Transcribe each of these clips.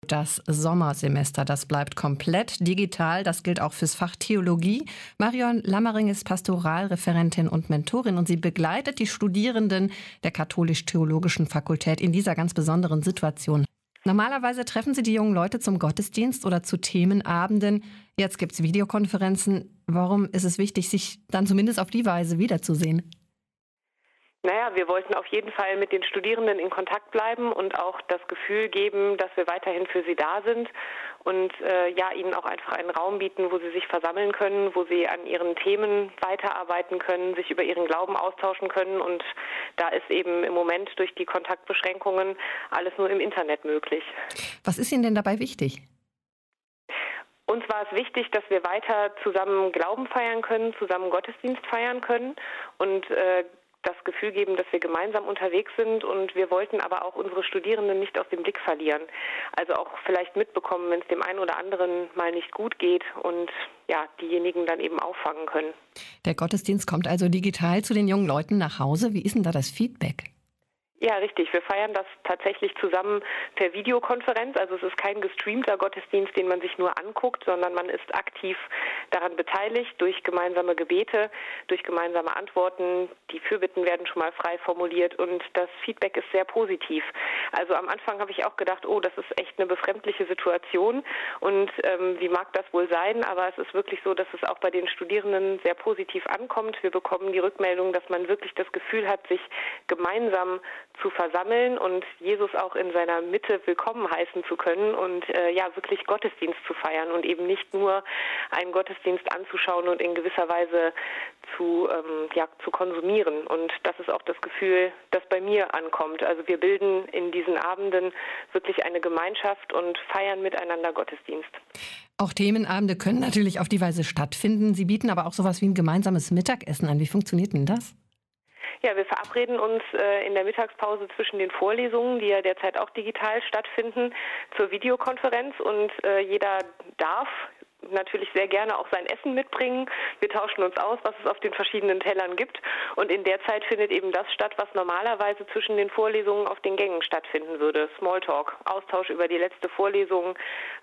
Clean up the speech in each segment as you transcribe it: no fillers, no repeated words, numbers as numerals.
Das Sommersemester, das bleibt komplett digital. Das gilt auch fürs Fach Theologie. Marion Lammering ist Pastoralreferentin und Mentorin und sie begleitet die Studierenden der Katholisch-Theologischen Fakultät in dieser ganz besonderen Situation. Normalerweise treffen Sie die jungen Leute zum Gottesdienst oder zu Themenabenden. Jetzt gibt es Videokonferenzen. Warum ist es wichtig, sich dann zumindest auf die Weise wiederzusehen? Naja, wir wollten auf jeden Fall mit den Studierenden in Kontakt bleiben und auch das Gefühl geben, dass wir weiterhin für sie da sind und ihnen auch einfach einen Raum bieten, wo sie sich versammeln können, wo sie an ihren Themen weiterarbeiten können, sich über ihren Glauben austauschen können. Und da ist eben im Moment durch die Kontaktbeschränkungen alles nur im Internet möglich. Was ist Ihnen denn dabei wichtig? Uns war es wichtig, dass wir weiter zusammen Glauben feiern können, zusammen Gottesdienst feiern können und das Gefühl geben, dass wir gemeinsam unterwegs sind, und wir wollten aber auch unsere Studierenden nicht aus dem Blick verlieren. Also auch vielleicht mitbekommen, wenn es dem einen oder anderen mal nicht gut geht, und diejenigen dann eben auffangen können. Der Gottesdienst kommt also digital zu den jungen Leuten nach Hause. Wie ist denn da das Feedback? Ja, richtig. Wir feiern das tatsächlich zusammen per Videokonferenz. Also es ist kein gestreamter Gottesdienst, den man sich nur anguckt, sondern man ist aktiv daran beteiligt durch gemeinsame Gebete, durch gemeinsame Antworten. Die Fürbitten werden schon mal frei formuliert und das Feedback ist sehr positiv. Also am Anfang habe ich auch gedacht, oh, das ist echt eine befremdliche Situation und wie mag das wohl sein? Aber es ist wirklich so, dass es auch bei den Studierenden sehr positiv ankommt. Wir bekommen die Rückmeldung, dass man wirklich das Gefühl hat, sich gemeinsam zu versammeln und Jesus auch in seiner Mitte willkommen heißen zu können und wirklich Gottesdienst zu feiern und eben nicht nur einen Gottesdienst anzuschauen und in gewisser Weise zu konsumieren. Und das ist auch das Gefühl, das bei mir ankommt. Also wir bilden in diesen Abenden wirklich eine Gemeinschaft und feiern miteinander Gottesdienst. Auch Themenabende können natürlich auf die Weise stattfinden. Sie bieten aber auch sowas wie ein gemeinsames Mittagessen an. Wie funktioniert denn das? Ja, wir verabreden uns in der Mittagspause zwischen den Vorlesungen, die ja derzeit auch digital stattfinden, zur Videokonferenz, und jeder darf natürlich sehr gerne auch sein Essen mitbringen. Wir tauschen uns aus, was es auf den verschiedenen Tellern gibt, und in der Zeit findet eben das statt, was normalerweise zwischen den Vorlesungen auf den Gängen stattfinden würde. Smalltalk, Austausch über die letzte Vorlesung,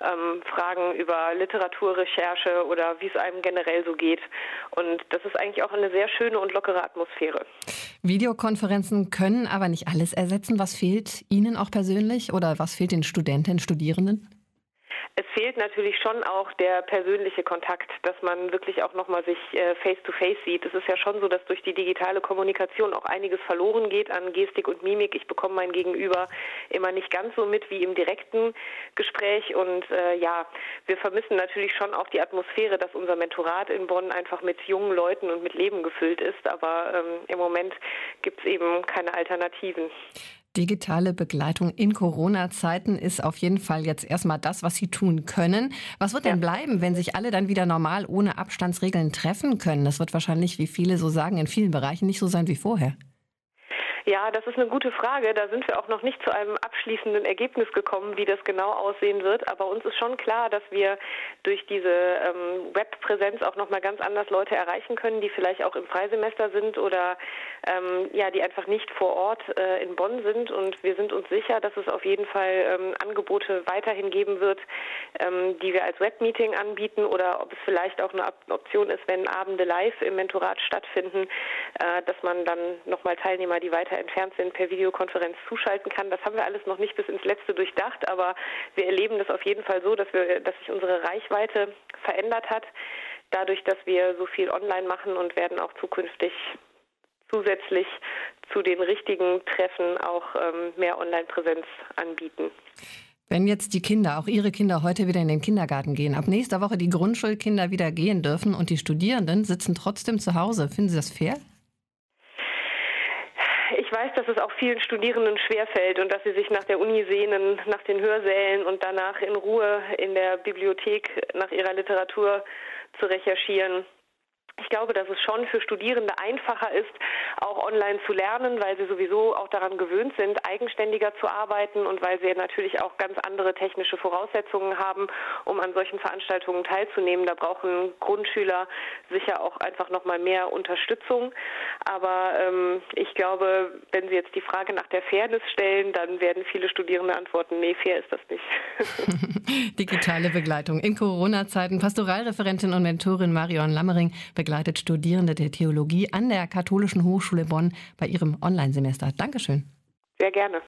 Fragen über Literaturrecherche oder wie es einem generell so geht, und das ist eigentlich auch eine sehr schöne und lockere Atmosphäre. Videokonferenzen können aber nicht alles ersetzen. Was fehlt Ihnen auch persönlich oder was fehlt den Studentinnen, Studierenden? Es fehlt natürlich schon auch der persönliche Kontakt, dass man wirklich auch nochmal sich face-to-face sieht. Es ist ja schon so, dass durch die digitale Kommunikation auch einiges verloren geht an Gestik und Mimik. Ich bekomme mein Gegenüber immer nicht ganz so mit wie im direkten Gespräch. Und wir vermissen natürlich schon auch die Atmosphäre, dass unser Mentorat in Bonn einfach mit jungen Leuten und mit Leben gefüllt ist. Aber im Moment gibt es eben keine Alternativen. Digitale Begleitung in Corona-Zeiten ist auf jeden Fall jetzt erstmal das, was Sie tun können. Was wird denn bleiben, wenn sich alle dann wieder normal ohne Abstandsregeln treffen können? Das wird wahrscheinlich, wie viele so sagen, in vielen Bereichen nicht so sein wie vorher. Ja, das ist eine gute Frage. Da sind wir auch noch nicht zu einem abschließenden Ergebnis gekommen, wie das genau aussehen wird. Aber uns ist schon klar, dass wir durch diese Webpräsenz auch noch mal ganz anders Leute erreichen können, die vielleicht auch im Freisemester sind oder die einfach nicht vor Ort in Bonn sind. Und wir sind uns sicher, dass es auf jeden Fall Angebote weiterhin geben wird, die wir als Webmeeting anbieten, oder ob es vielleicht auch eine Option ist, wenn Abende live im Mentorat stattfinden, dass man dann nochmal Teilnehmer, die weiter entfernt sind, per Videokonferenz zuschalten kann. Das haben wir alles noch nicht bis ins Letzte durchdacht, aber wir erleben das auf jeden Fall so, dass sich unsere Reichweite verändert hat, dadurch, dass wir so viel online machen, und werden auch zukünftig zusätzlich zu den richtigen Treffen auch mehr Online-Präsenz anbieten. Wenn jetzt die Kinder, auch Ihre Kinder, heute wieder in den Kindergarten gehen, ab nächster Woche die Grundschulkinder wieder gehen dürfen und die Studierenden sitzen trotzdem zu Hause, finden Sie das fair? Ich weiß, dass es auch vielen Studierenden schwerfällt und dass sie sich nach der Uni sehnen, nach den Hörsälen und danach in Ruhe in der Bibliothek nach ihrer Literatur zu recherchieren. Ich glaube, dass es schon für Studierende einfacher ist, auch online zu lernen, weil sie sowieso auch daran gewöhnt sind, eigenständiger zu arbeiten und weil sie natürlich auch ganz andere technische Voraussetzungen haben, um an solchen Veranstaltungen teilzunehmen. Da brauchen Grundschüler sicher auch einfach noch mal mehr Unterstützung. Aber ich glaube, wenn Sie jetzt die Frage nach der Fairness stellen, dann werden viele Studierende antworten, nee, fair ist das nicht. Digitale Begleitung in Corona-Zeiten. Pastoralreferentin und Mentorin Marion Lammering begleitet Studierende der Theologie an der Katholischen Hochschule Bonn bei ihrem Online-Semester. Dankeschön. Sehr gerne.